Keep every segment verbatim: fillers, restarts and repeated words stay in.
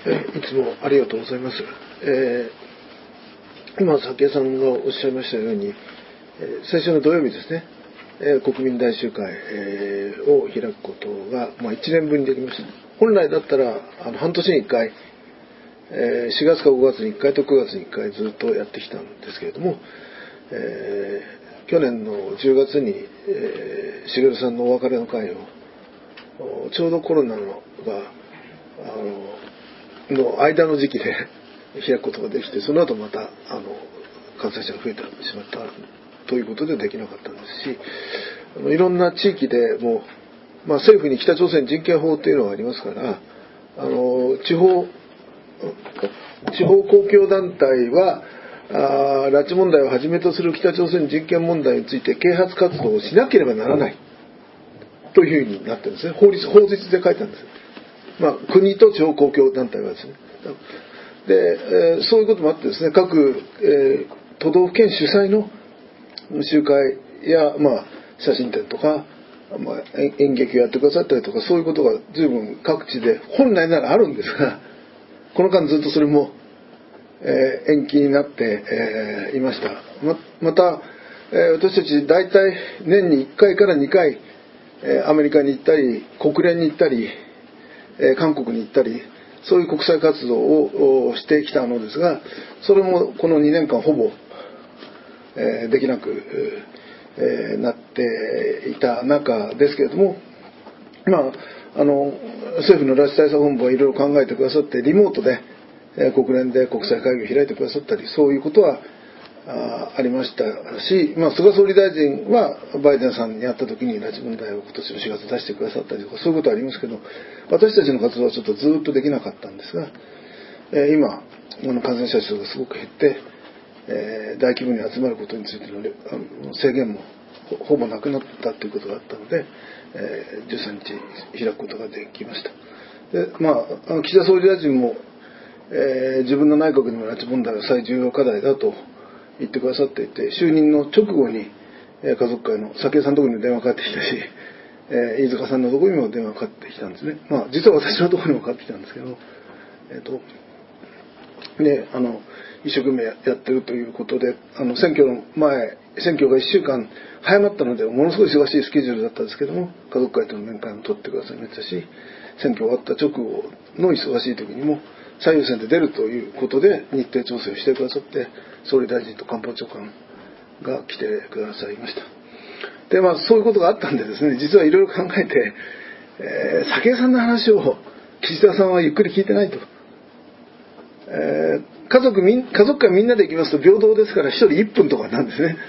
えいつもありがとうございます。えー、今、早紀江さんがおっしゃいましたように、えー、先週の土曜日ですね、えー、国民大集会、えー、を開くことが、まあ、いちねんぶりにできました。本来だったらあの半年にいっかい、えー、しがつかごがつにいっかいとくがつにいっかいずっとやってきたんですけれども、えー、去年のじゅうがつに、えー、茂さんのお別れの会をちょうどコロナのがあのの間の時期で開くことができて、その後またあの感染者が増えてしまったということでできなかったんですし、あのいろんな地域でもう、まあ、政府に北朝鮮人権法というのがありますから、あの地方地方公共団体はあ拉致問題をはじめとする北朝鮮人権問題について啓発活動をしなければならないというふうになってるんですね。法律法律で書いてあるんです。まあ、国と地方公共団体はですね。で、えー、そういうこともあってですね、各、えー、都道府県主催の集会や、まあ、写真展とか、まあ、演劇をやってくださったりとか、そういうことが随分各地で本来ならあるんですが、この間ずっとそれも、えー、延期になって、えー、いました。ま、また、えー、私たち大体年にいっかいからにかい、えー、アメリカに行ったり、国連に行ったり、えー、韓国に行ったり、そういう国際活動をしてきたのですが、それもこのにねんかんほぼ、えー、できなく、えー、なっていた中ですけれども、まあ、あの政府の拉致対策本部はいろいろ考えてくださって、リモートで、えー、国連で国際会議を開いてくださったり、そういうことは あ, ありましたし、まあ、菅総理大臣はバイデンさんに会った時に拉致問題を今年のしがつ出してくださったりとか、そういうことはありますけど、私たちの活動はちょっとずっとできなかったんですが、えー、今感染者数がすごく減って、えー、大規模に集まることについての制限もほぼなくなったということがあったので、えー、じゅうさんにち開くことができました。で、まあ、岸田総理大臣も、えー、自分の内閣にも拉致問題は最重要課題だと言ってくださっていて、就任の直後に、えー、家族会の早紀江さんのところにも電話かかってきたし、えー、飯塚さんのところにも電話かかってきたんですね。まあ実は私のところにもかかってきたんですけど、えっとであの一生懸命やってるということで、あの選挙の前、選挙がいっしゅうかん早まったのでものすごい忙しいスケジュールだったんですけども、家族会との面会も取ってくださいましたし、選挙終わった直後の忙しい時にも最優先で出るということで日程調整をしてくださって、総理大臣と官房長官が来てくださいました。で、まあそういうことがあったんでですね、実はいろいろ考えて、えー、早紀江さんの話を岸田さんはゆっくり聞いてないと。えー、家族みん家族会みんなで行きますと平等ですからひとりいっぷんとかなんですね。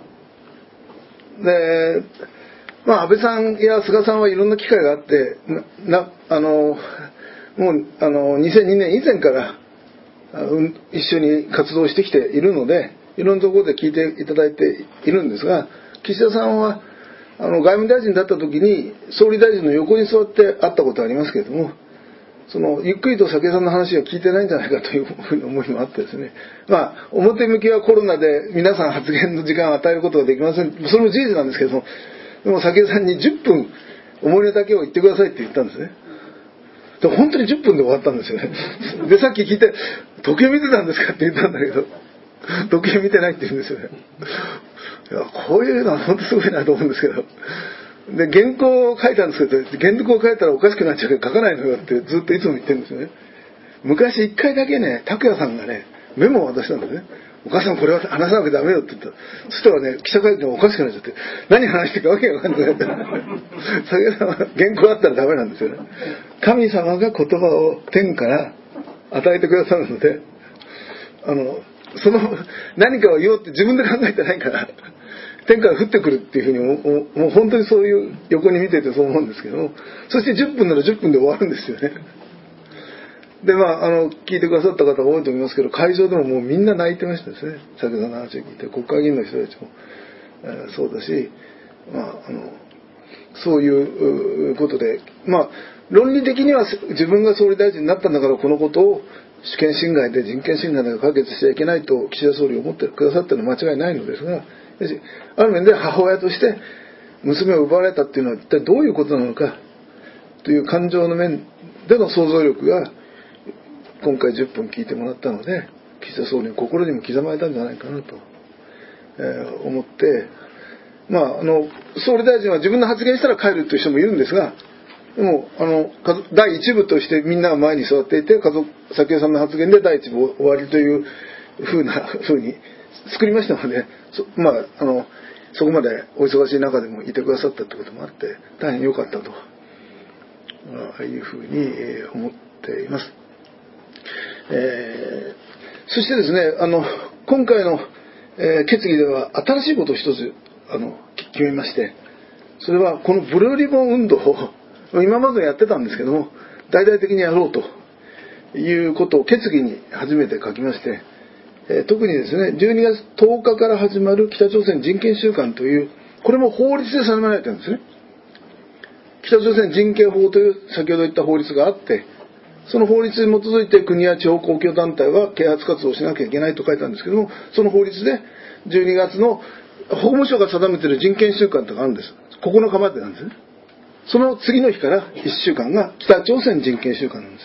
で、まあ安倍さんや菅さんはいろんな機会があって、ななあのもうあのにせんにねん以前から一緒に活動してきているので、いろんなところで聞いていただいているんですが、岸田さんはあの外務大臣だった時に総理大臣の横に座って会ったことはありますけれども、そのゆっくりと早紀江さんの話を聞いてないんじゃないかというふうな思いもあってですね、まあ表向きはコロナで皆さん発言の時間を与えることができません、それも事実なんですけれども、でも早紀江さんにじゅっぷん思いの丈を言ってくださいって言ったんですね。で本当にじゅっぷんで終わったんですよね。でさっき聞いて時計見てたんですかって言ったんだけど、時計見てないって言うんですよね。いやこういうのは本当すごいなと思うんですけど、で原稿を書いたんですけど、原稿を書いたらおかしくなっちゃうから書かないのよってずっといつも言ってるんですよね。昔一回だけね、拓也さんがねメモを渡したんですね。お母さんこれは話さなきゃダメよって言ったら、そしたらね記者会見がおかしくなっちゃって、何話してるかわけが分かんなくなって、早紀江さんは原稿あったらダメなんですよね。神様が言葉を天から与えてくださるので、あのその何かを言おうって自分で考えてないから天から降ってくるっていうふうにもう本当にそういう横に見ててそう思うんですけど、そしてじゅっぷんならじゅっぷんで終わるんですよね。でまああの聞いてくださった方が多いと思いますけど、会場でももうみんな泣いてましたですね。早紀江さんの話を聞いて、国会議員の人たちも、えー、そうだし、まああのそういうことで、まあ論理的には自分が総理大臣になったんだからこのことを主権侵害で人権侵害で解決しちゃいけないと岸田総理は思ってくださってるのは間違いないのですが、ある面で母親として娘を奪われたっていうのは一体どういうことなのかという感情の面での想像力が今回じゅっぷん聞いてもらったので、岸田総理の心にも刻まれたんじゃないかなと、えー、思って、まあ、あの総理大臣は自分の発言したら帰るという人もいるんですが、でもあの第一部としてみんなが前に座っていて、家族早紀江さんの発言で第一部終わりというふうなふうに作りましたので、そまああのそこまでお忙しい中でもいてくださったということもあって大変良かったと、まあ、いうふうに思っています。えー、そしてですね、あの今回の、えー、決議では新しいことを一つあの決めまして、それはこのブルーリボン運動を今までやってたんですけども、大々的にやろうということを決議に初めて書きまして、えー、特にですね、じゅうにがつとおかから始まる北朝鮮人権週間という、これも法律で定められてるんですね。北朝鮮人権法という先ほど言った法律があって、その法律に基づいて国や地方公共団体は啓発活動をしなきゃいけないと書いたんですけども、その法律でじゅうにがつの法務省が定めている人権週間とかあるんです。ここのかまでなんですね。その次の日からいっしゅうかんが北朝鮮人権週間なんです。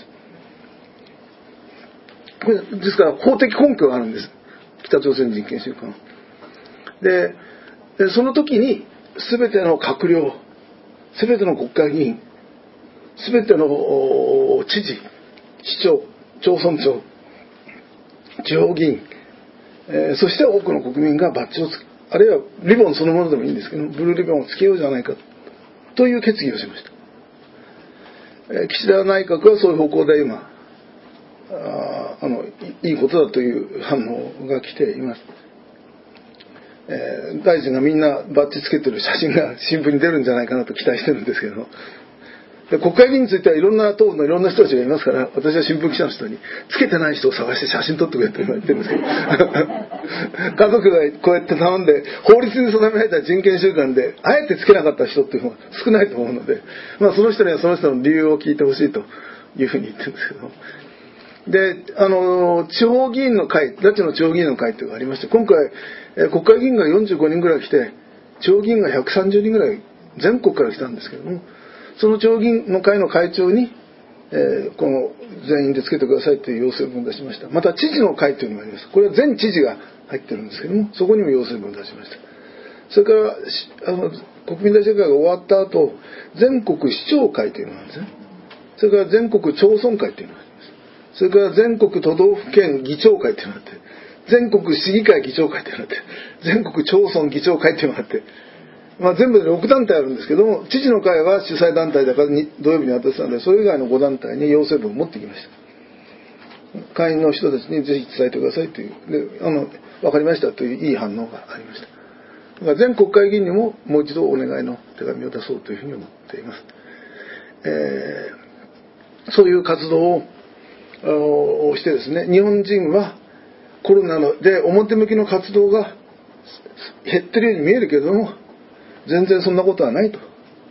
これですから法的根拠があるんです。北朝鮮人権週間で、その時に全ての閣僚、全ての国会議員、全ての知事、市長、町村長、地方議員、えー、そして多くの国民がバッジをつけ、あるいはリボンそのものでもいいんですけど、ブルーリボンをつけようじゃないかという決議をしました。えー、岸田内閣はそういう方向で今ああのいいことだという反応が来ています。えー、大臣がみんなバッジつけてる写真が新聞に出るんじゃないかなと期待してるんですけど、で国会議員についてはいろんな党のいろんな人たちがいますから、私は新聞記者の人につけてない人を探して写真撮ってくれって言ってるんですけど家族がこうやって頼んで法律に定められた人権週間であえてつけなかった人っていうのは少ないと思うので、まあ、その人にはその人の理由を聞いてほしいというふうに言ってるんですけど、で、あの地方議員の会、拉致の地方議員の会というのがありまして、今回、えー、国会議員がよんじゅうごにんぐらい来て、地方議員がひゃくさんじゅうにんぐらい全国から来たんですけども、その地方議員の会の会長に、えー、この全員でつけてくださいという要請文を出しました。また知事の会というのがあります。これは全知事が入ってるんですけども、そこにも要請文を出しました。それからあの国民大集会が終わった後、全国市長会というのがあるんですね。それから全国町村会というのがあります。それから全国都道府県議長会というのがあって、全国市議会議長会というのがあって、全国町村議長会というのがあって、まあ、全部でろく団体あるんですけども、知事の会は主催団体だから土曜日に渡したので、それ以外のご団体に要請文を持ってきました。会員の人たちにぜひ伝えてくださいという、であの分かりましたといういい反応がありました。だから全国会議員にももう一度お願いの手紙を出そうというふうに思っています。えー、そういう活動をしてですね、日本人はコロナで表向きの活動が減ってるように見えるけれども、全然そんなことはないと、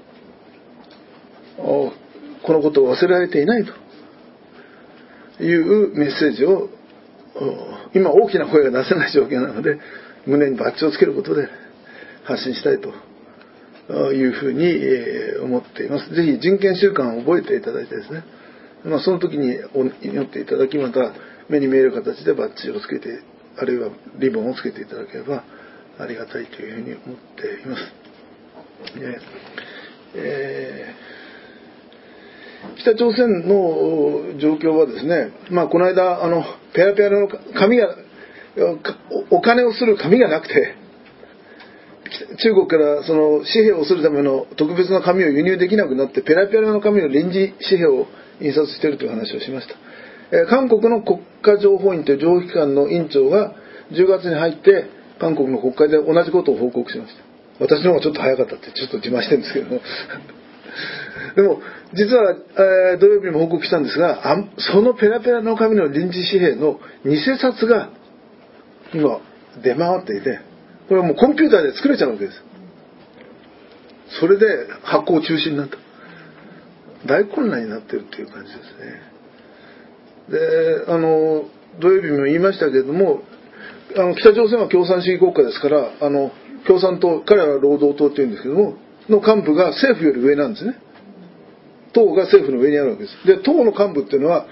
このことを忘れられていないというメッセージを、今大きな声が出せない状況なので胸にバッジをつけることで発信したいというふうに思っています。ぜひ人権週間を覚えていただいてですね、まあ、その時に祈っていただき、また目に見える形でバッジをつけて、あるいはリボンをつけていただければありがたいというふうに思っています。でえー、北朝鮮の状況はですね、まあ、この間あのペラペラの紙がお金をする紙がなくて、中国からその紙幣をするための特別な紙を輸入できなくなって、ペラペラの紙の臨時紙幣を印刷しているという話をしました。えー、韓国の国家情報院という情報機関の院長がじゅうがつに入って韓国の国会で同じことを報告しました。私の方がちょっと早かったってちょっと自慢してるんですけどもでも実は、えー、土曜日にも報告したんですが、あそのペラペラの紙の臨時紙幣の偽札が今出回っていて、これはもうコンピューターで作れちゃうわけです。それで発行中止になった。大混乱になってるっていう感じですね。で、あの土曜日も言いましたけれども、あの北朝鮮は共産主義国家ですから、あの共産党、彼らは労働党っていうんですけども、の幹部が政府より上なんですね。党が政府の上にあるわけです。で、党の幹部っていうのは、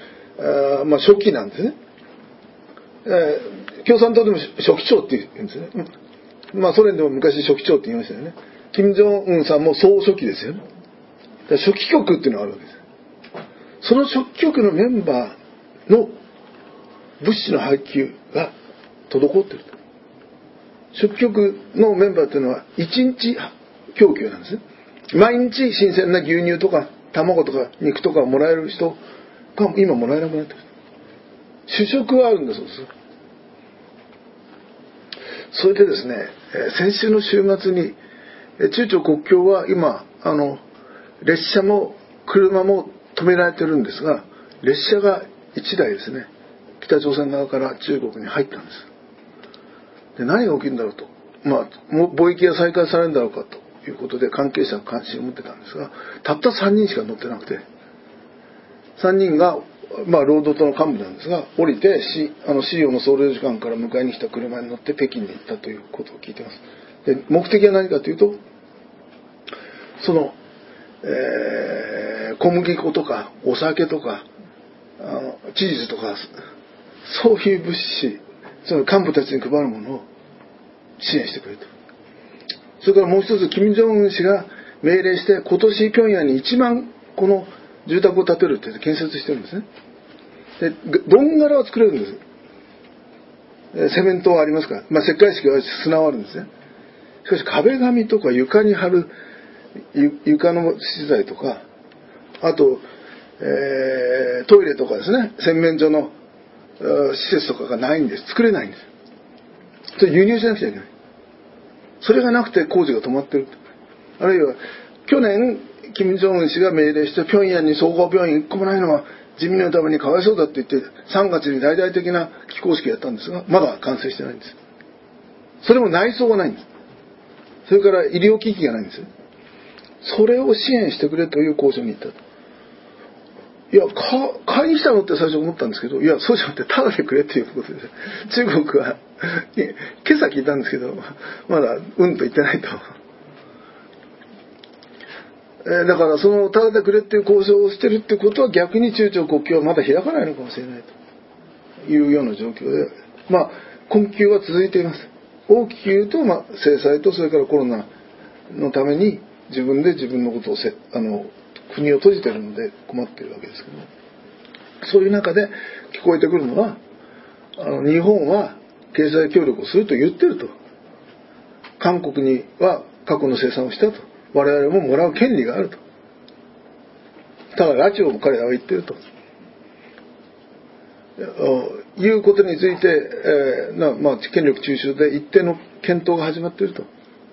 あまあ、書記なんですね。えー、共産党でも書記長って言うんですね。まあ、ソ連でも昔書記長って言いましたよね。金正恩さんも総書記ですよね。だ書記局っていうのがあるわけです。その書記局のメンバーの物資の配給が滞っていると。書記局のメンバーっていうのはいちにち供給なんですね。毎日新鮮な牛乳とか卵とか肉とかをもらえる人が今もらえなくなっている。主食はあるんだそうです。それでですね、先週の週末に中朝国境は今あの列車も車も止められてるんですが、列車がいちだいですね、北朝鮮側から中国に入ったんです。で何が起きるんだろうと、まあ貿易が再開されるんだろうかということで関係者が関心を持ってたんですが、たったさんにんしか乗ってなくて、さんにんがまあ、労働党の幹部なんですが、降りてしあのシリオの総領事館から迎えに来た車に乗って北京に行ったということを聞いています。で目的は何かというと、その、えー、小麦粉とかお酒とかあのチーズとかそういう物資、その幹部たちに配るものを支援してくれと。それからもう一つ、金正恩氏が命令して今年平壌にいちまんこの住宅を建てるって建設してるんですね。でドンガラは作れるんです。セメントはありますから、まあ、石灰石は砂はあるんですね。しかし壁紙とか床に貼る床の資材とか、あと、えー、トイレとかですね、洗面所の施設とかがないんです。作れないんです。それ輸入しなくちゃいけない。それがなくて工事が止まってる。あるいは去年金正恩氏が命令して平壌に総合病院いっこもないのは人民のためにかわいそうだって言ってさんがつに大々的な起工式をやったんですが、まだ完成してないんです。それも内装がないんです。それから医療機器がないんですよ。それを支援してくれという交渉に行ったと。いや、か買いに来たのって最初思ったんですけど、いや、そうじゃなくてタダでくれっていうことです。中国は今朝聞いたんですけど、まだうんと言ってないと。えー、だからそのタダでくれっていう交渉をしてるってことは逆に中朝国境はまだ開かないのかもしれないというような状況で、まあ困窮は続いています。大きく言うと、まあ、制裁とそれからコロナのために自分で自分のことをせあの国を閉じているので困っているわけですけども、そういう中で聞こえてくるのは、あの日本は経済協力をすると言ってると、韓国には過去の生産をしたと、我々ももらう権利があると、ただ拉致を彼らは言っているということについて、えーなまあ、権力中枢で一定の検討が始まっていると。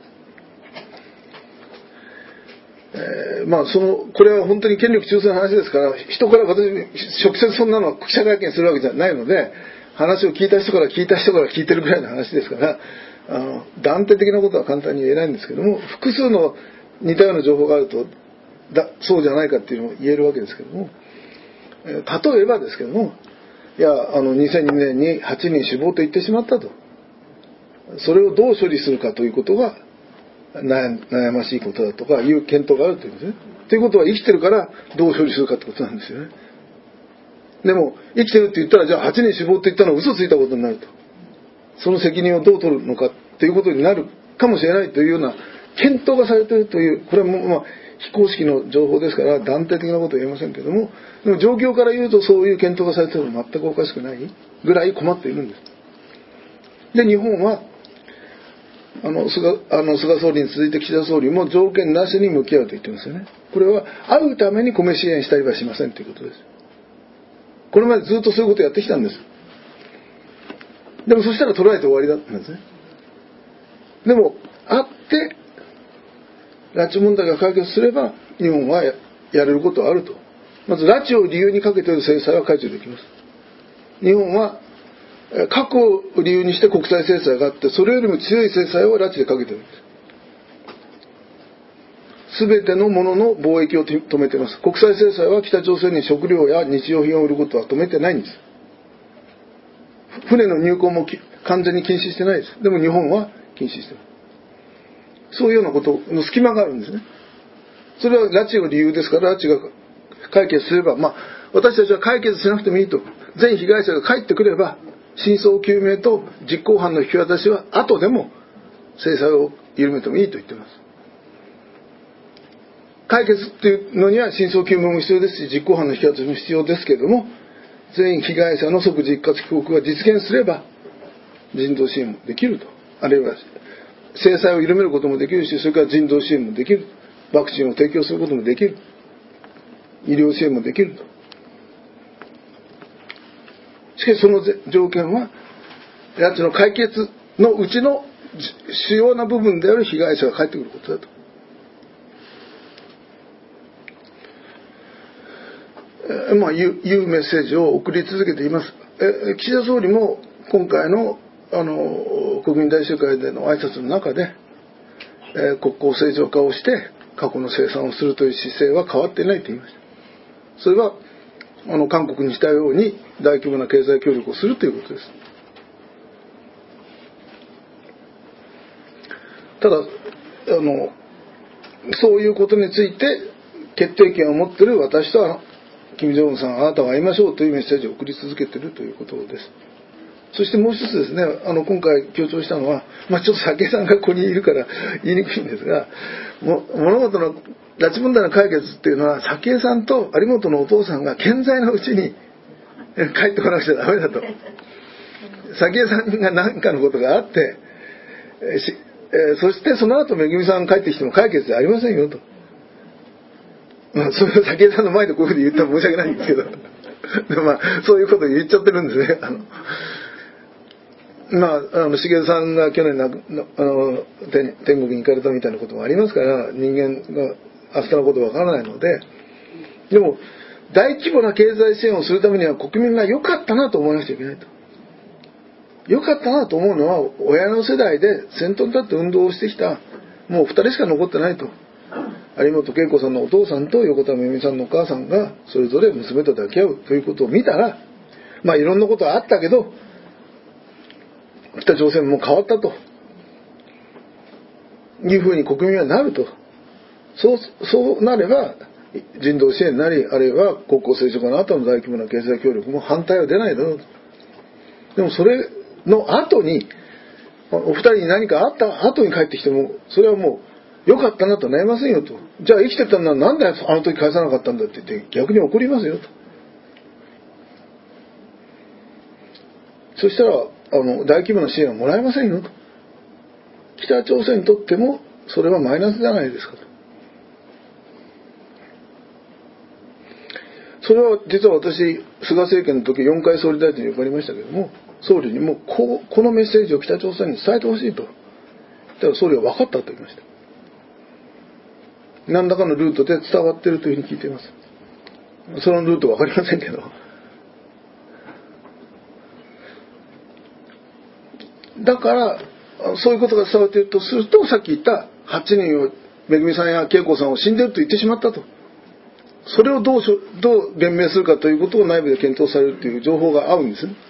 えーまあ、そのこれは本当に権力中枢の話ですから、人から私直接そんなの記者会見するわけじゃないので、話を聞いた人から聞いた人から聞いてるぐらいの話ですから、あの断定的なことは簡単に言えないんですけども、複数の似たような情報があるとだそうじゃないかっていうのも言えるわけですけども、えー、例えばですけども、いやあのにせんにねんにはちにん死亡と言ってしまったと、それをどう処理するかということが悩ましいことだとかいう検討があるというんですね。ということは生きてるからどう処理するかってことなんですよね。でも生きてるって言ったら、じゃあはちにん死亡って言ったのは嘘ついたことになると、その責任をどう取るのかっていうことになるかもしれないというような検討がされているという、これはもうまあ非公式の情報ですから断定的なことは言えませんけども、でも状況から言うとそういう検討がされているのは全くおかしくないぐらい困っているんです。で日本はあの 菅, あの菅総理に続いて岸田総理も条件なしに向き合うと言ってますよね。これは会うために米支援したりはしませんということです。これまでずっとそういうことをやってきたんです。でもそしたら捉えて終わりだったんですね。でも会って拉致問題が解決すれば日本は や, やれることはあると。まず拉致を理由にかけている制裁は解除できます。日本は核を理由にして国際制裁があって、それよりも強い制裁を拉致でかけているんです。すべてのものの貿易を止めています。国際制裁は北朝鮮に食料や日用品を売ることは止めてないんです。船の入港も完全に禁止してないです。でも日本は禁止している。そういうようなことの隙間があるんですね。それは拉致を理由ですから、拉致が解決すれば、まあ私たちは解決しなくてもいいと。全被害者が帰ってくれば、真相究明と実行犯の引き渡しは後でも制裁を緩めてもいいと言っています。解決っていうのには真相究明も必要ですし、実行犯の引き渡しも必要ですけれども、全員被害者の即時一括帰国が実現すれば人道支援もできると。あるいは制裁を緩めることもできるし、それから人道支援もできる。ワクチンを提供することもできる。医療支援もできると。しかしその条件は、拉致の解決のうちの主要な部分である被害者が帰ってくることだと。えまあ、いういうメッセージを送り続けています。え岸田総理も今回の、あの国民大集会での挨拶の中で、え国交正常化をして過去の清算をするという姿勢は変わっていないと言いました。それはあの韓国にしたように大規模な経済協力をするということです。ただあのそういうことについて決定権を持っている私とは金正恩さん、あなたは会いましょうというメッセージを送り続けているということです。そしてもう一つですね、あの今回強調したのは、まあ、ちょっと武井さんがここにいるから言いにくいんですが、も物事の拉致問題の解決っていうのは早紀江さんと有本のお父さんが健在のうちに帰ってこなくちゃダメだと。早紀江さんが何かのことがあって、えしえー、そしてその後めぐみさんが帰ってきても解決じゃありませんよと。まあ、それを早紀江さんの前でこういうふうに言ったら申し訳ないんですけどでもまあそういうことを言っちゃってるんですね。あのまあ、あの茂さんが去年なあの天、天国に行かれたみたいなこともありますから、人間が明日のことわからないので、でも大規模な経済支援をするためには国民が良かったなと思わなくちゃいけないと。良かったなと思うのは親の世代で先頭に立って運動をしてきたもうふたりしか残ってないと。有本恵子さんのお父さんと横田めぐみさんのお母さんがそれぞれ娘と抱き合うということを見たら、まあいろんなことはあったけど北朝鮮も変わったというふうに国民はなると。そう、そうなれば人道支援なり、あるいは国交正常化の後の大規模な経済協力も反対は出ないだろうと。でもそれの後にお二人に何かあった後に帰ってきてもそれはもう良かったなとなりませんよと。じゃあ生きてたのはなんであの時返さなかったんだって言って逆に怒りますよと。そしたらあの大規模な支援はもらえませんよと。北朝鮮にとってもそれはマイナスじゃないですかと。それは実は私菅政権の時よんかい総理大臣に呼ばれましたけども、総理にもこうこのメッセージを北朝鮮に伝えてほしいと。だから総理は分かったと言いました。何らかのルートで伝わっているというふうに聞いています。そのルートは分かりませんけど、だからそういうことが伝わっているとすると、さっき言ったはちにんをめぐみさんや恵子さんを死んでいると言ってしまったと。それをどうしどう弁明するかということを内部で検討されるという情報が合うんですね。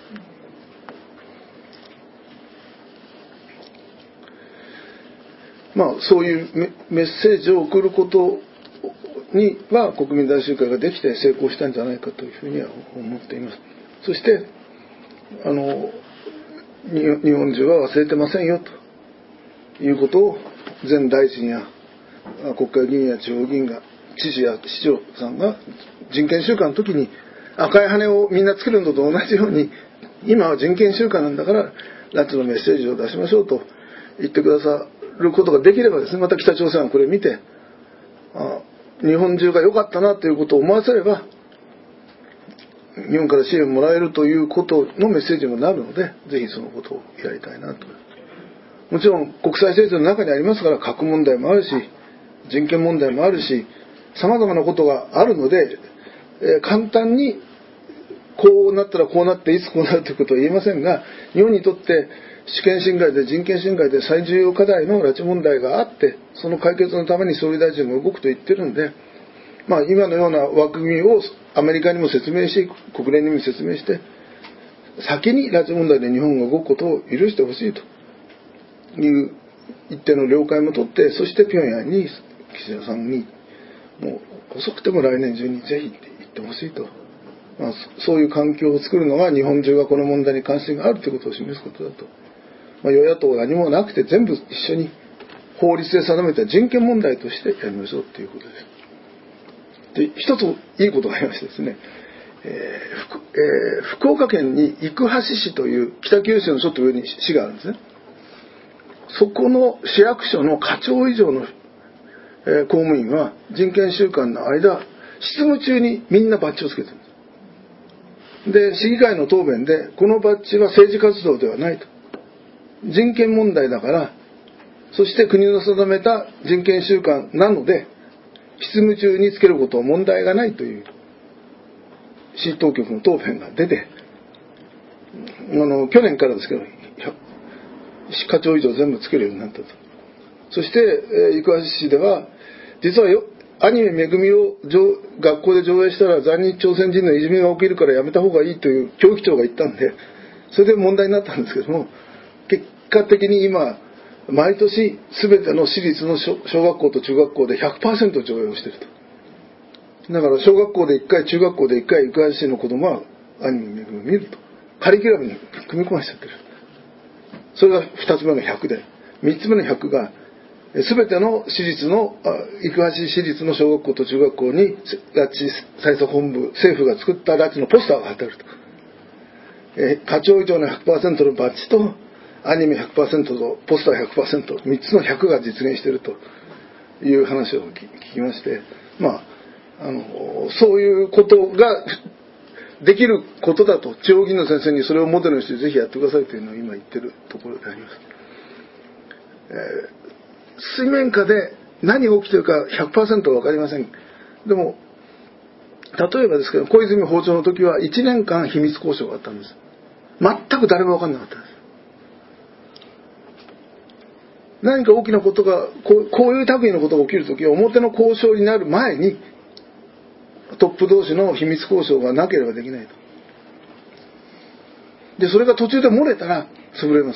まあそういうメッセージを送ることには国民大集会ができて成功したんじゃないかというふうには思っています。そしてあの日本中は忘れてませんよということを前大臣や国会議員や地方議員が知事や市長さんが人権週間の時に赤い羽をみんなつけるのと同じように、今は人権週間なんだから拉致のメッセージを出しましょうと言ってくださることができればですね、また北朝鮮はこれを見てあ日本中が良かったなということを思わせれば日本から支援をもらえるということのメッセージにもなるので、ぜひそのことをやりたいなと。もちろん国際政治の中にありますから、核問題もあるし人権問題もあるし様々なことがあるので、えー、簡単にこうなったらこうなっていつこうなるということは言えませんが、日本にとって主権侵害で人権侵害で最重要課題の拉致問題があって、その解決のために総理大臣が動くと言ってるんで、まあ、今のような枠組みをアメリカにも説明して、国連にも説明して、先に拉致問題で日本が動くことを許してほしいという一定の了解も取って、そして平壌に岸田さんにもう遅くても来年中にぜひって言ってほしいとまあ、そういう環境を作るのが日本中がこの問題に関心があるということを示すことだと。まあ、与野党何もなくて全部一緒に法律で定めた人権問題としてやりましょうということです。で、一ついいことがありましてですね、えー 福, えー、福岡県に生橋市という北九州のちょっと上に市があるんですね。そこの市役所の課長以上の、えー、公務員は人権週間の間執務中にみんなバッジをつけてるんです。で、市議会の答弁でこのバッジは政治活動ではないと、人権問題だから、そして国の定めた人権週間なので執務中につけることは問題がないという市当局の答弁が出て、あの去年からですけど市課長以上全部つけるようになったと。そして、えー、生橋市では実はよアニメめぐみを学校で上映したら在日朝鮮人のいじめが起きるからやめた方がいいという教育長が言ったんで、それで問題になったんですけども、結果的に今毎年全ての私立の小学校と中学校で ひゃくパーセント 上映をしていると。だから小学校でいっかい、中学校でいっかい、生橋市の子供はアニメめぐみを見ると。カリキュラムに組み込ませちゃってる。それがふたつめのひゃくで、みっつめのひゃくが全ての私立の生橋市立の小学校と中学校に拉致対策本部政府が作った拉致のポスターが貼ってあると。え課長以上の ひゃくパーセント のバッジとアニメ ひゃくパーセント とポスター ひゃくパーセント、みっつのひゃくが実現しているという話を聞きまして、まああのそういうことができることだと、地方議員の先生にそれをモデルにしてぜひやってくださいというのを今言ってるところであります。えー水面下で何が起きているか ひゃくパーセント は分かりません。でも例えばですけど、小泉訪朝の時はいちねんかん秘密交渉があったんです。全く誰も分かんなかったんです。何か大きなことがこう、こういう類のことが起きる時は表の交渉になる前にトップ同士の秘密交渉がなければできないと。でそれが途中で漏れたら潰れます。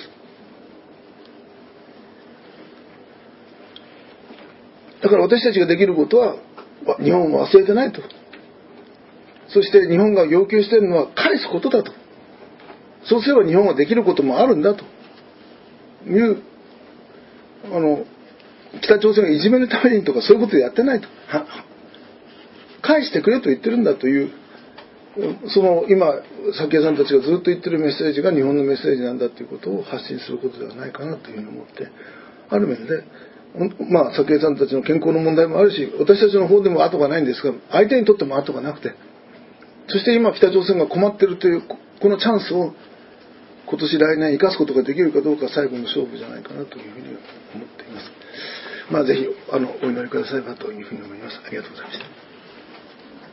だから私たちができることは日本を忘れてないと。そして日本が要求しているのは返すことだと。そうすれば日本はできることもあるんだというあの北朝鮮がいじめるためにとかそういうことやってないと。返してくれと言ってるんだという、その今早紀江さんたちがずっと言ってるメッセージが日本のメッセージなんだということを発信することではないかなというふうに思って、ある面でまあ、早紀江さんたちの健康の問題もあるし、私たちの方でも後がないんですが、相手にとっても後がなくて、そして今北朝鮮が困っているというこのチャンスを今年来年生かすことができるかどうか最後の勝負じゃないかなというふうに思っています。まあぜひあのお祈りくださればというふうに思います。ありがとうございました。